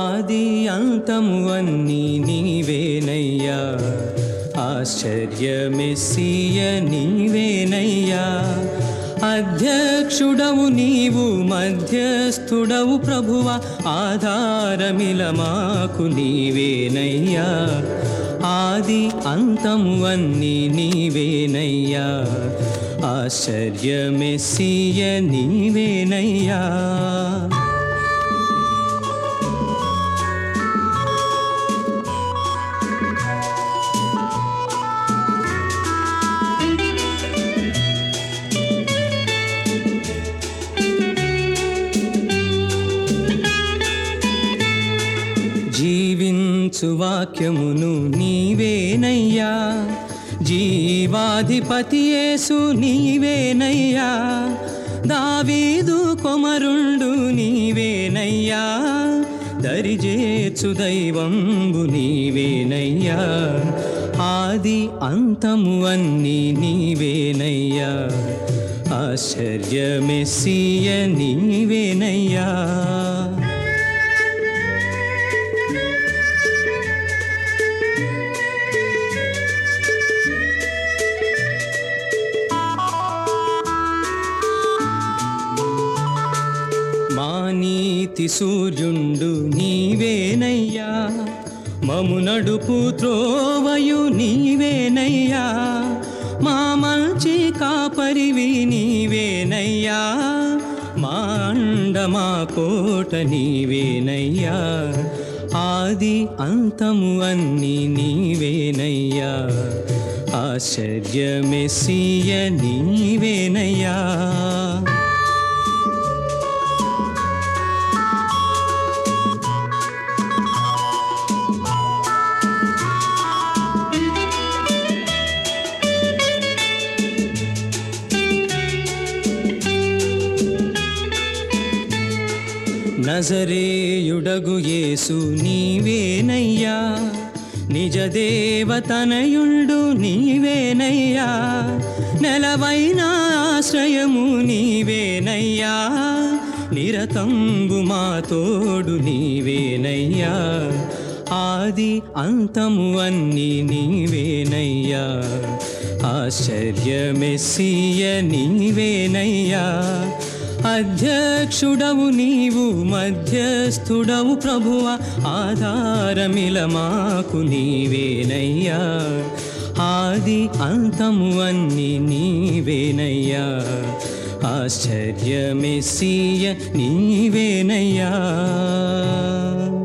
ఆది అంతము అన్నీ నీవేనయ్యా, ఆశ్చర్య మెస్సియ నీవేనయ్యా. అధ్యక్షుడవు నీవు, మధ్యస్థుడవు ప్రభువ, ఆధారమిల మాకు నీవేనయ్యా. ఆది అంతము అన్నీ నీవేనయ్యా, ఆశ్చర్య మెస్సియ నీవేనయ్యా. జీవించు వాక్యమును నీవేనయ్యా, జీవాధిపతి యేసు నీవేనయ్యా. దావీదు కొమరుండు నీవేనయ్యా, దరిజేర్చు దైవంబు నీవేనయ్యా. ఆది అంతము అన్నీ నీవేనయ్యా, ఆశ్చర్య మెస్సియ నీవేనయ్యా. మా నీతి సూర్యుండు నీవేనయ్యా, మము నడుపు త్రోవయు నీవేనయ్యా. మా మంచి కాపరివి నీవేనయ్యా, మా అండ మా కోట నీవేనయ్యా. ఆది అంతము అన్నీ నీవేనయ్యా, ఆశ్చర్య మెస్సియ నీవేనయ్యా. నజరేయుడగు యేసు నీవేనయ్యా, నిజ దేవతనయుండు నీవేనయ్యా. నెలవైన ఆశ్రయము నీవేనయ్యా, నిరతంబు మా తోడు నీవేనయ్యా. ఆది అంతము అన్నీ నీవేనయ్యా, ఆశ్చర్య మెస్సియ నీవేనయ్యా. అధ్యక్షుడవు నీవు, మధ్యస్థుడవు ప్రభువ, ఆధారమిల మాకు నీవేనయ్యా. ఆది అంతము అన్నీ నీవేనయ్యా, ఆశ్చర్య మెస్సియ నీవేనయ్యా.